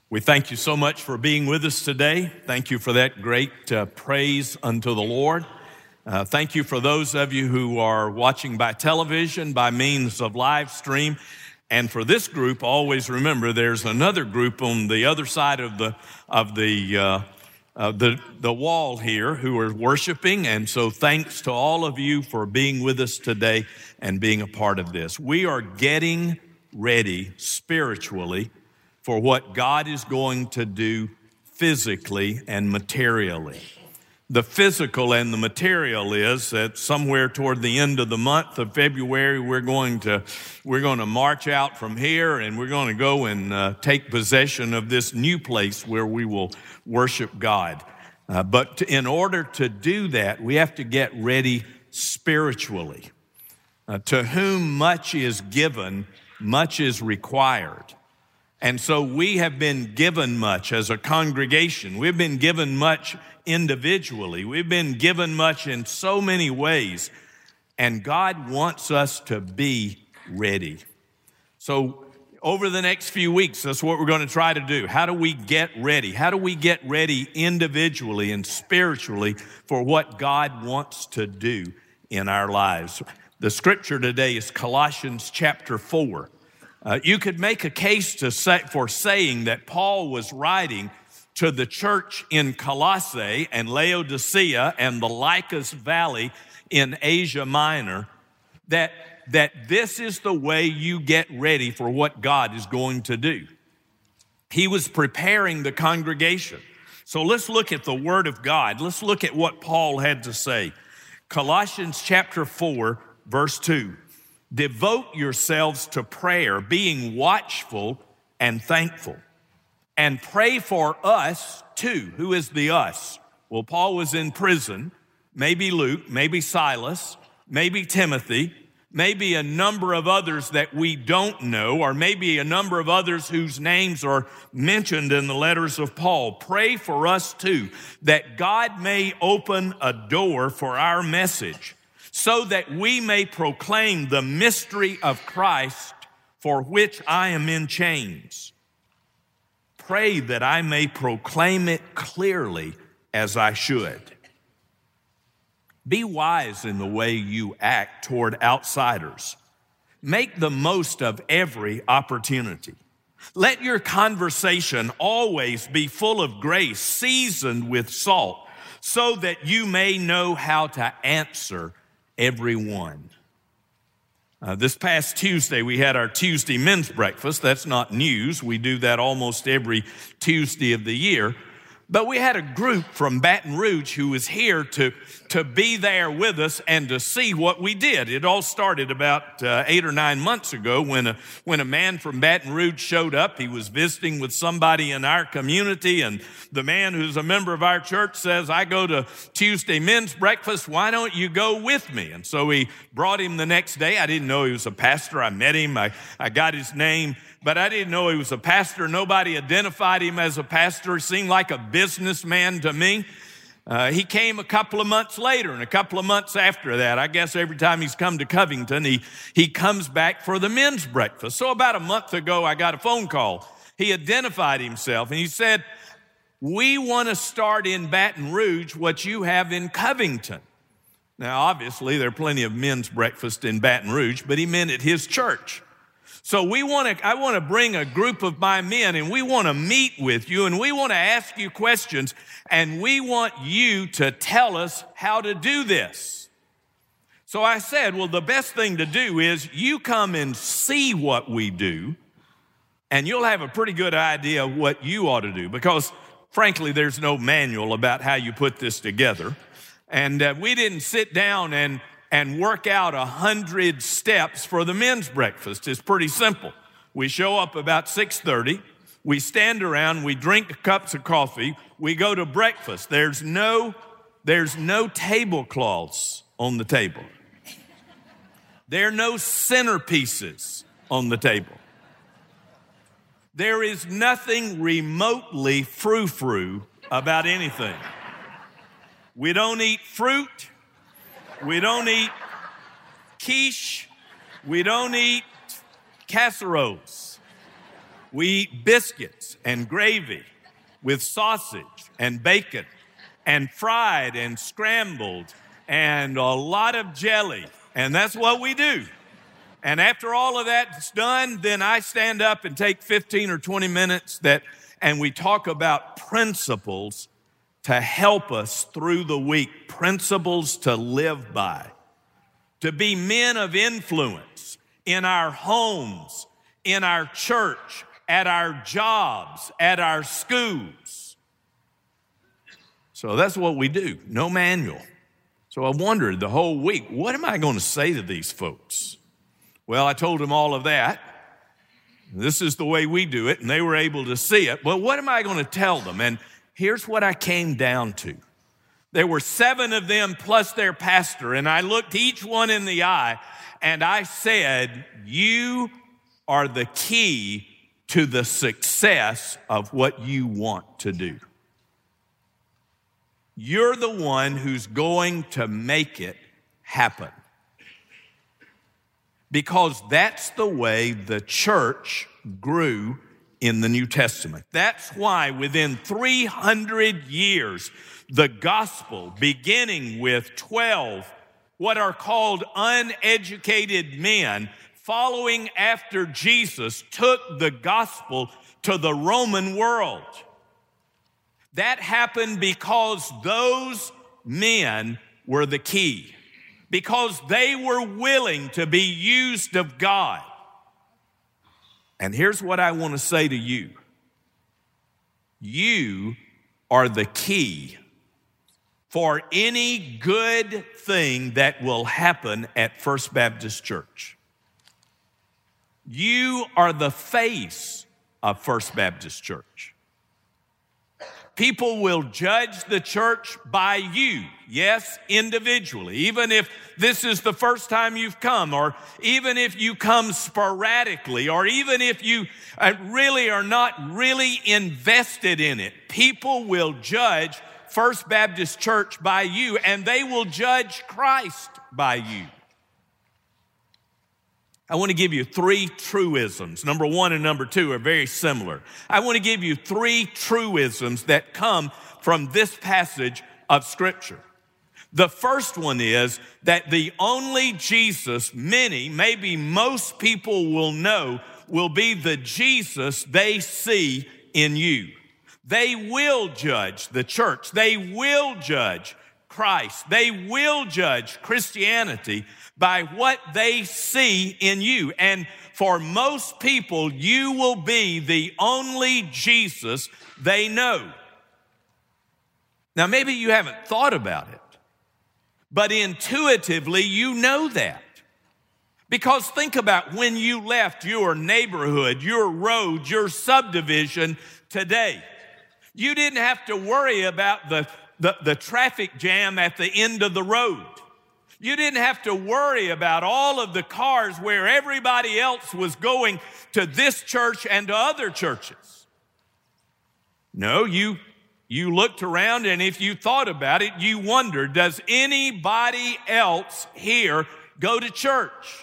We thank you so much for being with us today. Thank you for that great praise unto the Lord. Thank you for those of you who are watching by television, by means of live stream. And for this group, always remember there's another group on the other side of the wall here who are worshiping. And so thanks to all of you for being with us today and being a part of this. We are getting ready spiritually for what God is going to do physically and materially. The physical and the material is that somewhere toward the end of the month of February, we're going to march out from here and we're going to go and take possession of this new place where we will worship God. But in order to do that, we have to get ready spiritually. To whom much is given, much is required. And so we have been given much as a congregation. We've been given much individually. We've been given much in so many ways. And God wants us to be ready. So over the next few weeks, that's what we're going to try to do. How do we get ready? How do we get ready individually and spiritually for what God wants to do in our lives? The scripture today is Colossians chapter 4. You could make a case for saying that Paul was writing to the church in Colossae and Laodicea and the Lycus Valley in Asia Minor, that this is the way you get ready for what God is going to do. He was preparing the congregation. So let's look at the Word of God. Let's look at what Paul had to say. Colossians chapter 4, verse 2. Devote yourselves to prayer, being watchful and thankful. And pray for us too. Who is the us? Well, Paul was in prison. Maybe Luke, maybe Silas, maybe Timothy, maybe a number of others that we don't know, or maybe a number of others whose names are mentioned in the letters of Paul. Pray for us too, that God may open a door for our message, so that we may proclaim the mystery of Christ, for which I am in chains. Pray that I may proclaim it clearly as I should. Be wise in the way you act toward outsiders. Make the most of every opportunity. Let your conversation always be full of grace, seasoned with salt, so that you may know how to answer everyone. This past Tuesday, we had our Tuesday men's breakfast. That's not news. We do that almost every Tuesday of the year. But we had a group from Baton Rouge who was here to be there with us and to see what we did. It all started about 8 or 9 months ago when a man from Baton Rouge showed up. He was visiting with somebody in our community, and the man who's a member of our church says, I go to Tuesday men's breakfast. Why don't you go with me? And so we brought him the next day. I didn't know he was a pastor. I met him. I got his name. But I didn't know he was a pastor. Nobody identified him as a pastor. He seemed like a businessman to me. He came a couple of months later, and a couple of months after that. I guess every time he's come to Covington, he comes back for the men's breakfast. So about a month ago, I got a phone call. He identified himself, and he said, we want to start in Baton Rouge what you have in Covington. Now, obviously, there are plenty of men's breakfast in Baton Rouge, but he meant at his church. So I want to bring a group of my men, and we want to meet with you, and we want to ask you questions, and we want you to tell us how to do this. So I said, well, the best thing to do is you come and see what we do, and you'll have a pretty good idea of what you ought to do, because frankly, there's no manual about how you put this together. And we didn't sit down and work out 100 steps for the men's breakfast. It's pretty simple. We show up about 6:30. We stand around. We drink cups of coffee. We go to breakfast. There's no tablecloths on the table. There are no centerpieces on the table. There is nothing remotely frou-frou about anything. We don't eat fruit. We don't eat quiche. We don't eat casseroles. We eat biscuits and gravy with sausage and bacon and fried and scrambled and a lot of jelly. And that's what we do. And after all of that's done, then I stand up and take 15 or 20 minutes and we talk about principles to help us through the week, principles to live by, to be men of influence in our homes, in our church, at our jobs, at our schools. So that's what we do, no manual. So I wondered the whole week, what am I going to say to these folks? Well, I told them all of that. This is the way we do it, and they were able to see it. Well, what am I going to tell them? And here's what I came down to. There were 7 of them plus their pastor, and I looked each one in the eye, and I said, you are the key to the success of what you want to do. You're the one who's going to make it happen. Because that's the way the church grew in the New Testament. That's why within 300 years, the gospel, beginning with 12 what are called uneducated men, following after Jesus, took the gospel to the Roman world. That happened because those men were the key, because they were willing to be used of God. And here's what I want to say to you. You are the key for any good thing that will happen at First Baptist Church. You are the face of First Baptist Church. People will judge the church by you, yes, individually, even if this is the first time you've come, or even if you come sporadically, or even if you really are not really invested in it. People will judge First Baptist Church by you, and they will judge Christ by you. I want to give you 3 truisms. Number 1 and number 2 are very similar. I want to give you 3 truisms that come from this passage of Scripture. The first one is that the only Jesus many, maybe most people will know will be the Jesus they see in you. They will judge the church. They will judge Christ. They will judge Christianity by what they see in you. And for most people, you will be the only Jesus they know. Now, maybe you haven't thought about it, but intuitively you know that. Because think about when you left your neighborhood, your road, your subdivision today. You didn't have to worry about the traffic jam at the end of the road. You didn't have to worry about all of the cars where everybody else was going to this church and to other churches. No, you looked around, and if you thought about it, you wondered, does anybody else here go to church?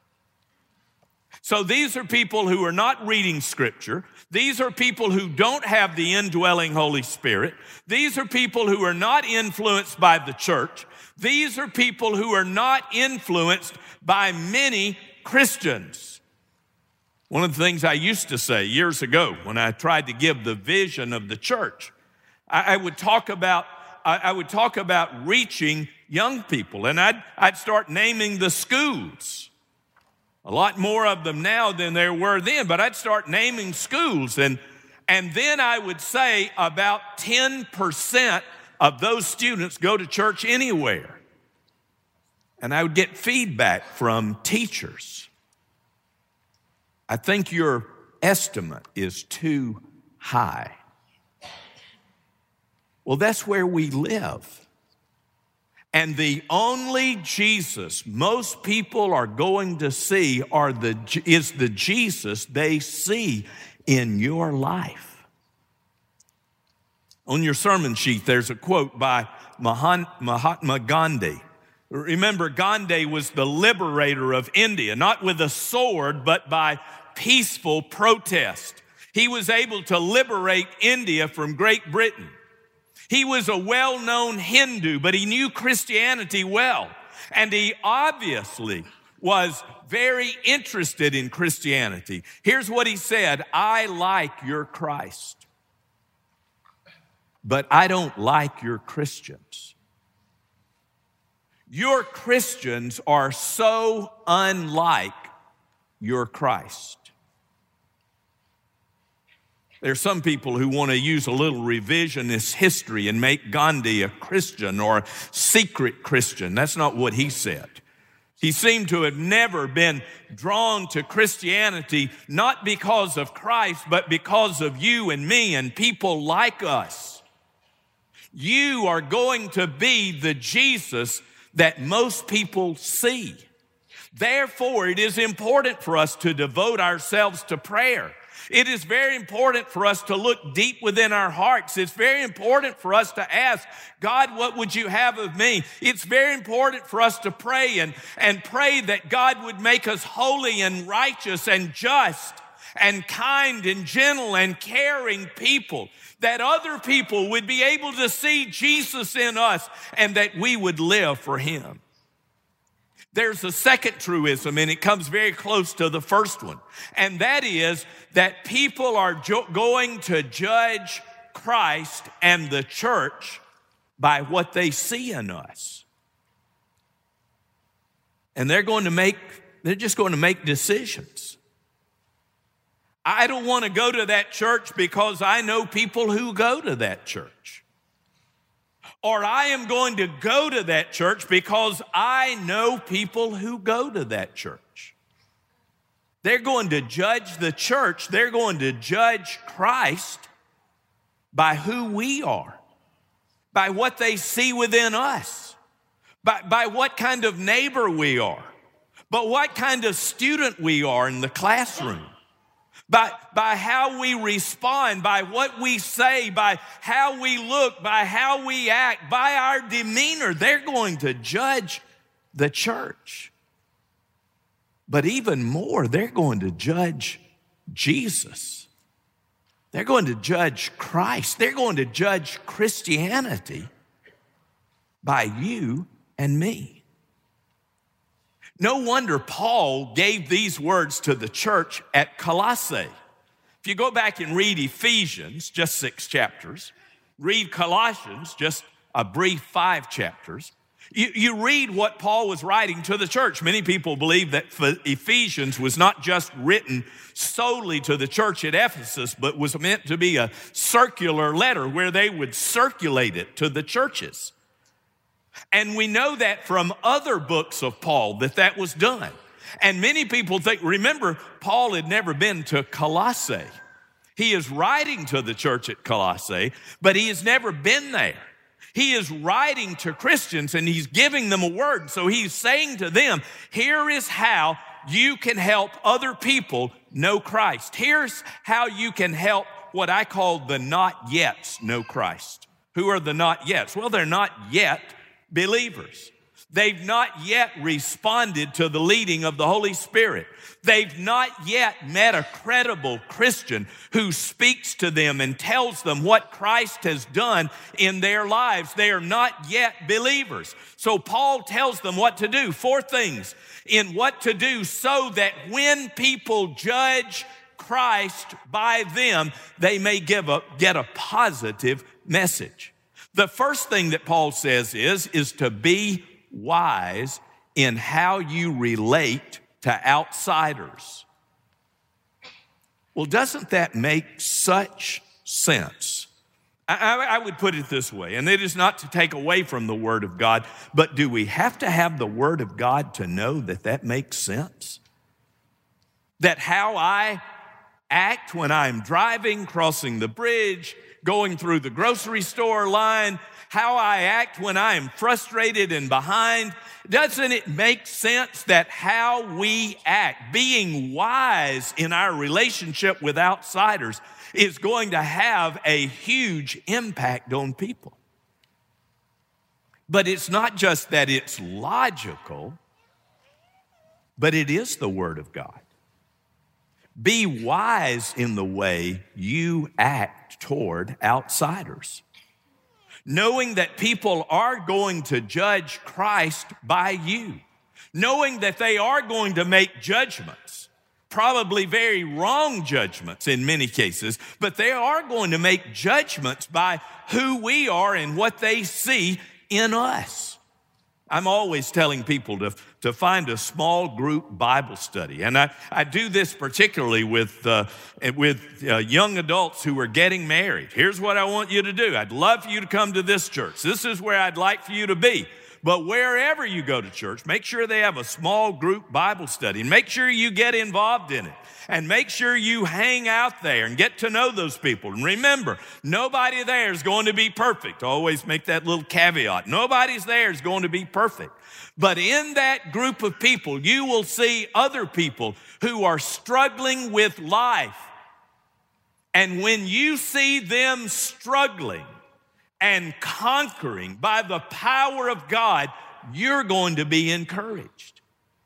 So these are people who are not reading Scripture. These are people who don't have the indwelling Holy Spirit. These are people who are not influenced by the church. These are people who are not influenced by many Christians. One of the things I used to say years ago when I tried to give the vision of the church, I would talk about reaching young people, and I'd start naming the schools. A lot more of them now than there were then, but I'd start naming schools, and then I would say about 10% of those students go to church anywhere. And I would get feedback from teachers. I think your estimate is too high. Well, that's where we live. And the only Jesus most people are going to see is the Jesus they see in your life. On your sermon sheet, there's a quote by Mahatma Gandhi. Remember, Gandhi was the liberator of India, not with a sword, but by peaceful protest. He was able to liberate India from Great Britain. He was a well-known Hindu, but he knew Christianity well. And he obviously was very interested in Christianity. Here's what he said: I like your Christ, but I don't like your Christians. Your Christians are so unlike your Christ. There are some people who want to use a little revisionist history and make Gandhi a Christian or a secret Christian. That's not what he said. He seemed to have never been drawn to Christianity, not because of Christ, but because of you and me and people like us. You are going to be the Jesus that most people see. Therefore, it is important for us to devote ourselves to prayer. It is very important for us to look deep within our hearts. It's very important for us to ask, God, what would you have of me? It's very important for us to pray and pray that God would make us holy and righteous and just and kind and gentle and caring people, that other people would be able to see Jesus in us and that we would live for him. There's a second truism, and it comes very close to the first one, and that is that people are going to judge Christ and the church by what they see in us. And they're just going to make decisions. I don't want to go to that church because I know people who go to that church. Or I am going to go to that church because I know people who go to that church. They're going to judge the church. They're going to judge Christ by who we are, by what they see within us, by what kind of neighbor we are, but what kind of student we are in the classroom. By how we respond, by what we say, by how we look, by how we act, by our demeanor. They're going to judge the church. But even more, they're going to judge Jesus. They're going to judge Christ. They're going to judge Christianity by you and me. No wonder Paul gave these words to the church at Colossae. If you go back and read Ephesians, just 6 chapters, read Colossians, just a brief 5 chapters, you read what Paul was writing to the church. Many people believe that Ephesians was not just written solely to the church at Ephesus, but was meant to be a circular letter where they would circulate it to the churches. And we know that from other books of Paul that was done. And many people think, remember, Paul had never been to Colossae. He is writing to the church at Colossae, but he has never been there. He is writing to Christians and he's giving them a word. So he's saying to them, here is how you can help other people know Christ. Here's how you can help what I call the not yets know Christ. Who are the not yets? Well, they're not yet believers. They've not yet responded to the leading of the Holy Spirit. They've not yet met a credible Christian who speaks to them and tells them what Christ has done in their lives. They are not yet believers. So Paul tells them what to do. 4 things in what to do so that when people judge Christ by them, they may get a positive message. The first thing that Paul says is to be wise in how you relate to outsiders. Well, doesn't that make such sense? I would put it this way, and it is not to take away from the Word of God, but do we have to have the Word of God to know that makes sense? That how I act when I'm driving, crossing the bridge, going through the grocery store line, how I act when I am frustrated and behind. Doesn't it make sense that how we act, being wise in our relationship with outsiders, is going to have a huge impact on people? But it's not just that it's logical, but it is the Word of God. Be wise in the way you act toward outsiders, knowing that people are going to judge Christ by you, knowing that they are going to make judgments, probably very wrong judgments in many cases, but they are going to make judgments by who we are and what they see in us. I'm always telling people to find a small group Bible study. And I do this particularly with young adults who are getting married. Here's what I want you to do. I'd love for you to come to this church. This is where I'd like for you to be. But wherever you go to church, make sure they have a small group Bible study. And make sure you get involved in it. And make sure you hang out there and get to know those people. And remember, nobody there is going to be perfect. Always make that little caveat. Nobody's there is going to be perfect. But in that group of people, you will see other people who are struggling with life. And when you see them struggling and conquering by the power of God, you're going to be encouraged.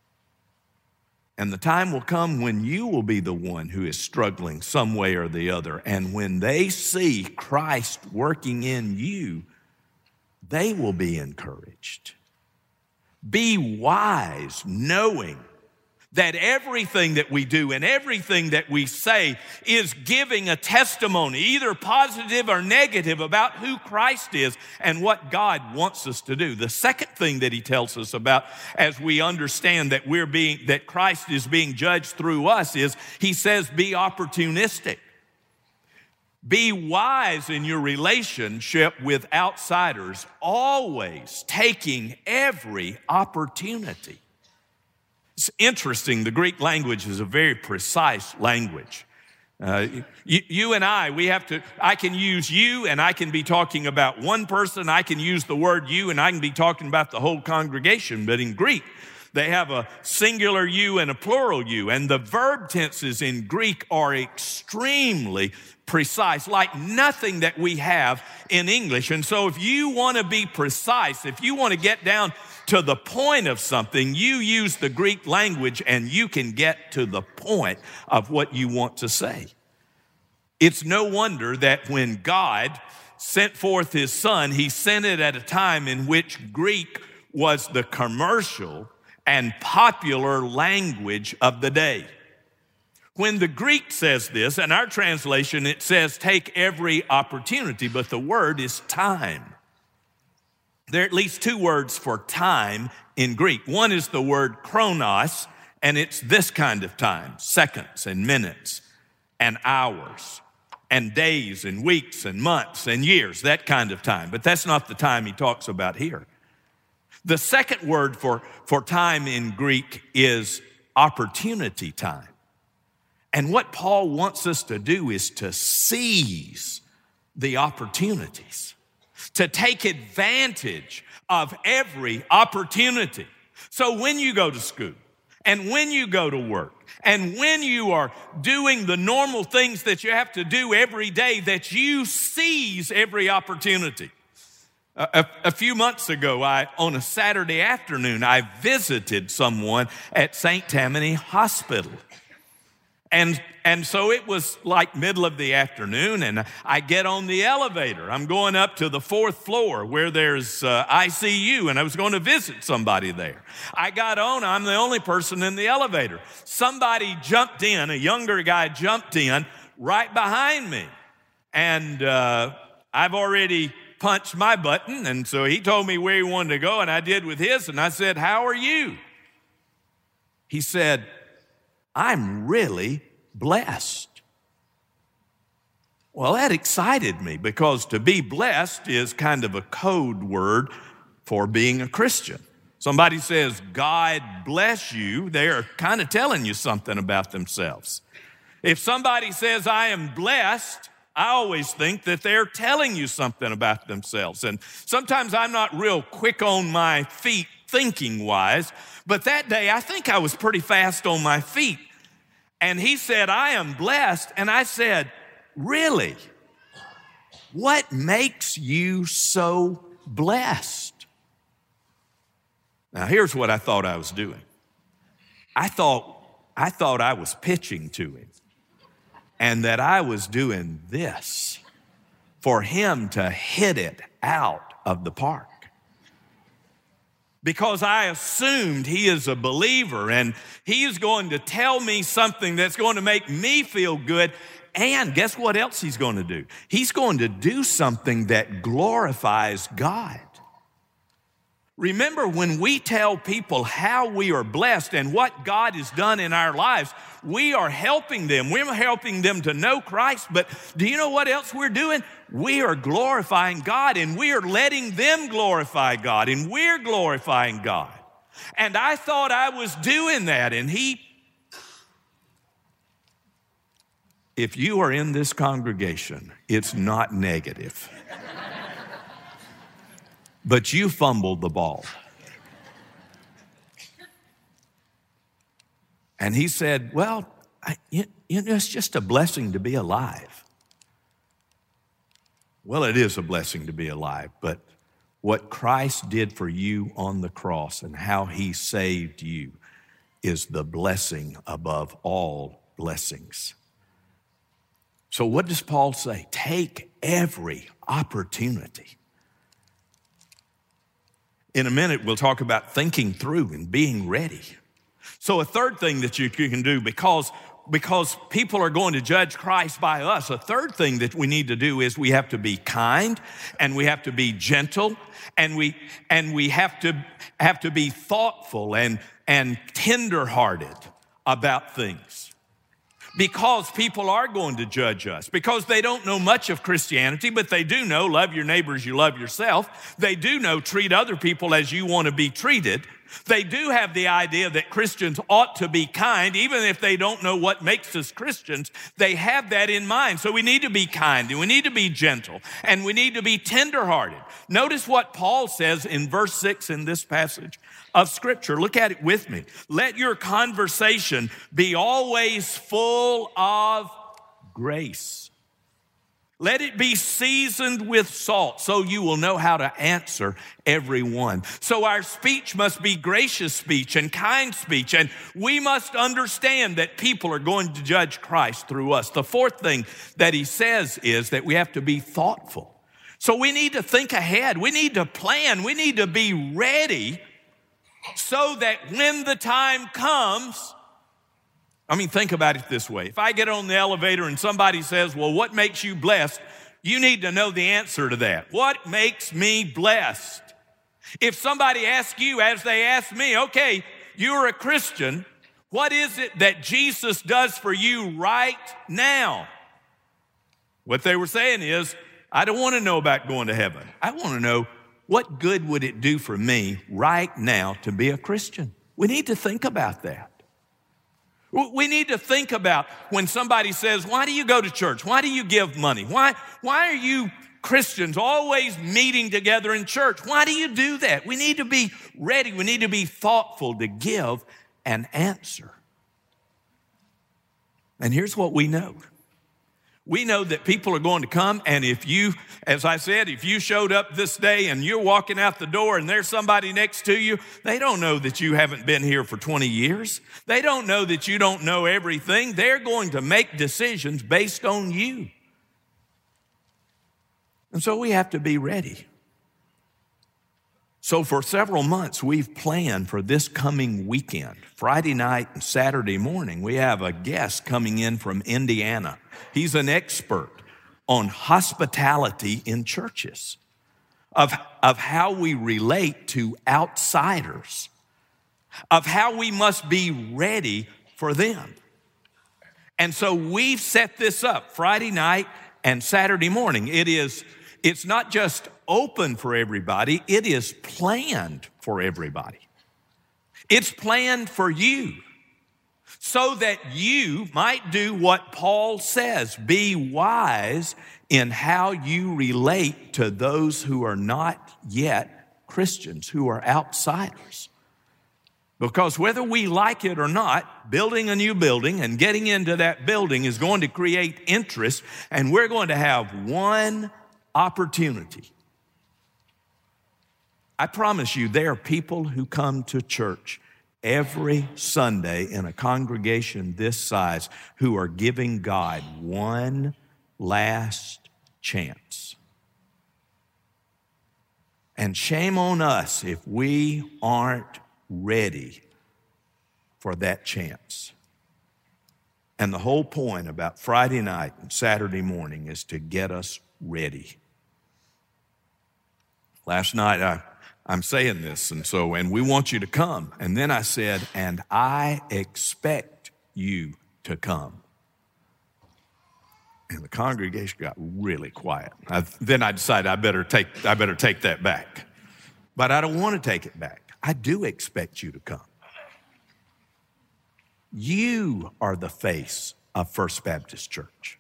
And the time will come when you will be the one who is struggling some way or the other. And when they see Christ working in you, they will be encouraged. Be wise, knowing that everything that we do and everything that we say is giving a testimony, either positive or negative, about who Christ is and what God wants us to do. The second thing that he tells us about as we understand that that Christ is being judged through us is he says, be opportunistic. Be wise in your relationship with outsiders, always taking every opportunity. It's interesting, the Greek language is a very precise language. You and I can use you and I can be talking about one person. I can use the word you and I can be talking about the whole congregation. But in Greek, they have a singular you and a plural you. And the verb tenses in Greek are extremely precise, like nothing that we have in English. And so if you want to be precise, if you want to get down to the point of something, you use the Greek language and you can get to the point of what you want to say. It's no wonder that when God sent forth his son, he sent it at a time in which Greek was the commercial and popular language of the day. When the Greek says this, in our translation, it says take every opportunity, but the word is time. There are at least two words for time in Greek. One is the word chronos, and it's this kind of time, seconds and minutes and hours and days and weeks and months and years, that kind of time. But that's not the time he talks about here. The second word for time in Greek is opportunity time. And what Paul wants us to do is to seize the opportunities, to take advantage of every opportunity. So when you go to school and when you go to work and when you are doing the normal things that you have to do every day, that you seize every opportunity. A few months ago, on a Saturday afternoon, I visited someone at St. Tammany Hospital. And so it was like middle of the afternoon, and I get on the elevator. I'm going up to the 4th floor where there's ICU, and I was going to visit somebody there. I got on. I'm the only person in the elevator. Somebody jumped in, a younger guy jumped in right behind me. And I've already punched my button, and so he told me where he wanted to go, and I did with his, and I said, "How are you?" He said, "I'm really blessed." Well, that excited me because to be blessed is kind of a code word for being a Christian. Somebody says, "God bless you," they're kind of telling you something about themselves. If somebody says, "I am blessed," I always think that they're telling you something about themselves. And sometimes I'm not real quick on my feet thinking-wise, but that day I think I was pretty fast on my feet. And he said, "I am blessed." And I said, "Really? What makes you so blessed?" Now, here's what I thought I was doing. I thought I was pitching to him. and that I was doing this for him to hit it out of the park. Because I assumed he is a believer and he is going to tell me something that's going to make me feel good. And guess what else he's going to do? He's going to do something that glorifies God. Remember, when we tell people how we are blessed and what God has done in our lives, we are helping them. We're helping them to know Christ. But do you know what else we're doing? We are glorifying God, and we are letting them glorify God, and we're glorifying God. And I thought I was doing that, and if you are in this congregation, it's not negative. But you fumbled the ball. And he said, well, it's just a blessing to be alive. Well, it is a blessing to be alive, but what Christ did for you on the cross and how he saved you is the blessing above all blessings. So what does Paul say? Take every opportunity. In a minute, we'll talk about thinking through and being ready. So a third thing that you can do, because people are going to judge Christ by us, a third thing that we need to do is we have to be kind, and we have to be gentle, and we have to be thoughtful and tenderhearted about things. Because people are going to judge us, because they don't know much of Christianity, but they do know love your neighbor as you love yourself. They do know treat other people as you want to be treated. They do have the idea that Christians ought to be kind, even if they don't know what makes us Christians. They have that in mind. So we need to be kind, and we need to be gentle, and we need to be tenderhearted. Notice what Paul says in verse 6 in this passage of Scripture. Look at it with me. Let your conversation be always full of grace. Let it be seasoned with salt, so you will know how to answer everyone. So our speech must be gracious speech and kind speech, and we must understand that people are going to judge Christ through us. The fourth thing that he says is that we have to be thoughtful. So we need to think ahead. We need to plan. We need to be ready so that when the time comes, think about it this way. If I get on the elevator and somebody says, well, what makes you blessed? You need to know the answer to that. What makes me blessed? If somebody asks you, as they ask me, okay, you're a Christian, what is it that Jesus does for you right now? What they were saying is, I don't want to know about going to heaven. I want to know, what good would it do for me right now to be a Christian? We need to think about that. We need to think about when somebody says, why do you go to church? Why do you give money? Why are you Christians always meeting together in church? Why do you do that? We need to be ready. We need to be thoughtful to give an answer. And here's what we know. We know that people are going to come, and if you, as I said, if you showed up this day and you're walking out the door and there's somebody next to you, they don't know that you haven't been here for 20 years. They don't know that you don't know everything. They're going to make decisions based on you. And so we have to be ready. So for several months, we've planned for this coming weekend. Friday night and Saturday morning, we have a guest coming in from Indiana. He's an expert on hospitality in churches, of how we relate to outsiders, of how we must be ready for them. And so we've set this up Friday night and Saturday morning. It's not just open for everybody, it is planned for everybody. It's planned for you so that you might do what Paul says, be wise in how you relate to those who are not yet Christians, who are outsiders. Because whether we like it or not, building a new building and getting into that building is going to create interest, and we're going to have one opportunity. I promise you, there are people who come to church every Sunday in a congregation this size who are giving God one last chance. And shame on us if we aren't ready for that chance. And the whole point about Friday night and Saturday morning is to get us ready. Last night, I'm saying this, and we want you to come. And then I said, and I expect you to come. And the congregation got really quiet. Then I decided I better take that back. But I don't want to take it back. I do expect you to come. You are the face of First Baptist Church.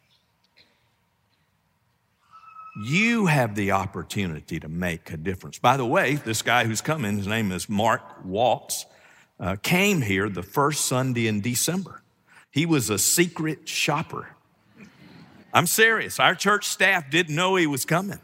You have the opportunity to make a difference. By the way, this guy who's coming, his name is Mark Waltz, came here the first Sunday in December. He was a secret shopper. I'm serious. Our church staff didn't know he was coming.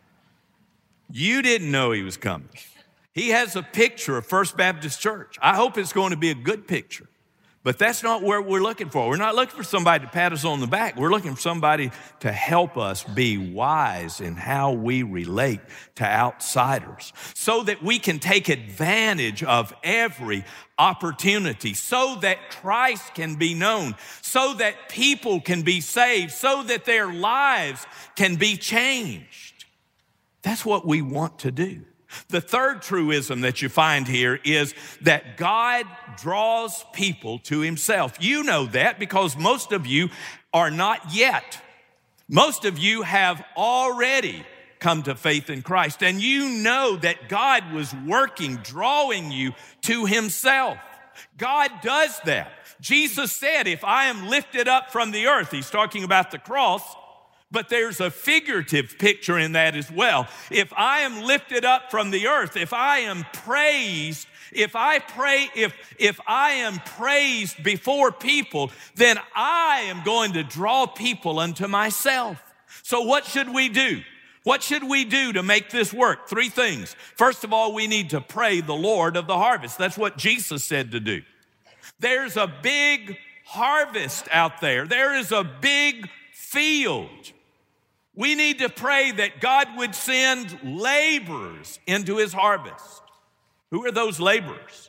You didn't know he was coming. He has a picture of First Baptist Church. I hope it's going to be a good picture. But that's not what we're looking for. We're not looking for somebody to pat us on the back. We're looking for somebody to help us be wise in how we relate to outsiders so that we can take advantage of every opportunity, so that Christ can be known, so that people can be saved, so that their lives can be changed. That's what we want to do. The third truism that you find here is that God draws people to himself. You know that because most of you are not yet. Most of you have already come to faith in Christ, and you know that God was working, drawing you to himself. God does that. Jesus said, if I am lifted up from the earth, he's talking about the cross, but there's a figurative picture in that as well. If I am lifted up from the earth, if I am praised, if I am praised before people, then I am going to draw people unto myself. So what should we do? What should we do to make this work? 3 things. First of all, we need to pray the Lord of the harvest. That's what Jesus said to do. There's a big harvest out there. There is a big field. We need to pray that God would send laborers into his harvest. Who are those laborers?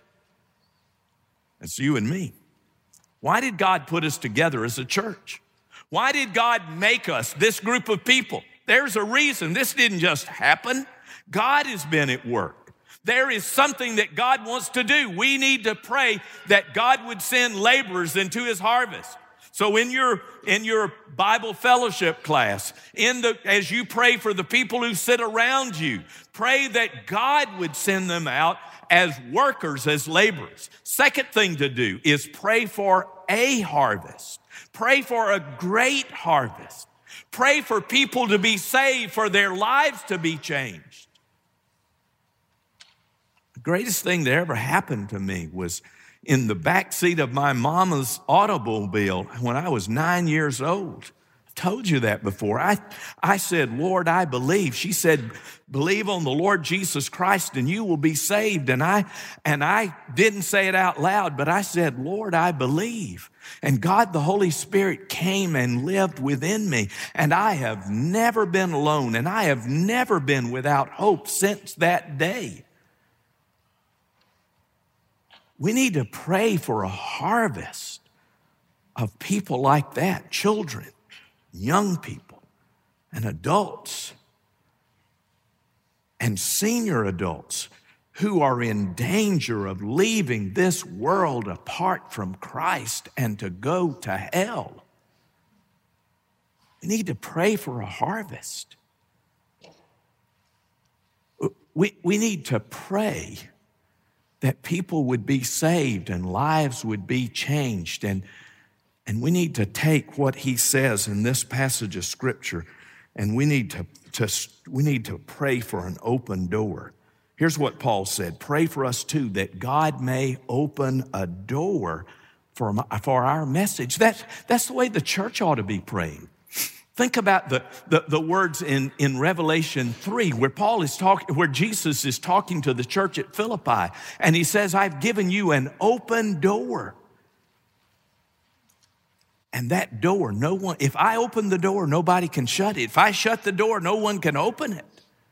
It's you and me. Why did God put us together as a church? Why did God make us this group of people? There's a reason. This didn't just happen. God has been at work. There is something that God wants to do. We need to pray that God would send laborers into his harvest. So in your Bible fellowship class, as you pray for the people who sit around you, pray that God would send them out as workers, as laborers. Second thing to do is pray for a harvest. Pray for a great harvest. Pray for people to be saved, for their lives to be changed. The greatest thing that ever happened to me was in the back seat of my mama's automobile when I was 9 years old. I told you that before. I said, Lord, I believe. She said, believe on the Lord Jesus Christ and you will be saved. And I didn't say it out loud, but I said, Lord, I believe. And God, the Holy Spirit, came and lived within me. And I have never been alone, and I have never been without hope since that day. We need to pray for a harvest of people like that, children, young people, and adults, and senior adults who are in danger of leaving this world apart from Christ and to go to hell. We need to pray for a harvest. We need to pray that people would be saved and lives would be changed. And we need to take what he says in this passage of Scripture, and we need to pray for an open door. Here's what Paul said: pray for us too, that God may open a door for our message. That's the way the church ought to be praying. Think about the words in Revelation 3 where Jesus is talking to the church at Philippi, and he says, I've given you an open door. And that door, if I open the door, nobody can shut it. If I shut the door, no one can open it.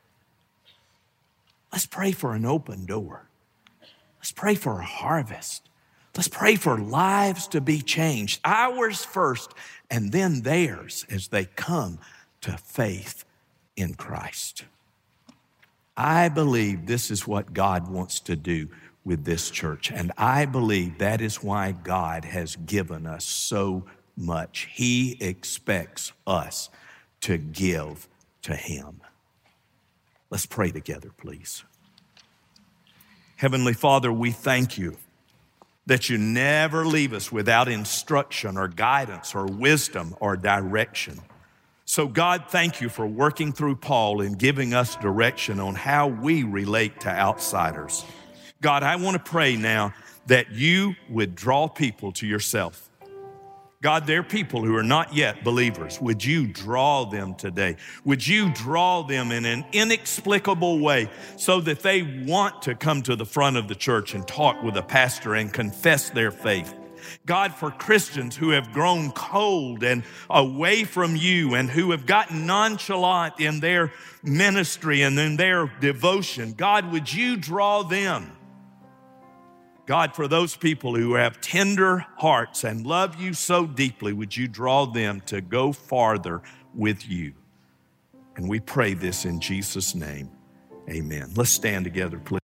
Let's pray for an open door. Let's pray for a harvest. Let's pray for lives to be changed, ours first, and then theirs as they come to faith in Christ. I believe this is what God wants to do with this church, and I believe that is why God has given us so much. He expects us to give to Him. Let's pray together, please. Heavenly Father, we thank you that you never leave us without instruction or guidance or wisdom or direction. So God, thank you for working through Paul and giving us direction on how we relate to outsiders. God, I want to pray now that you would draw people to yourself. God, there are people who are not yet believers. Would you draw them today? Would you draw them in an inexplicable way so that they want to come to the front of the church and talk with a pastor and confess their faith? God, for Christians who have grown cold and away from you and who have gotten nonchalant in their ministry and in their devotion, God, would you draw them? God, for those people who have tender hearts and love you so deeply, would you draw them to go farther with you? And we pray this in Jesus' name. Amen. Let's stand together, please.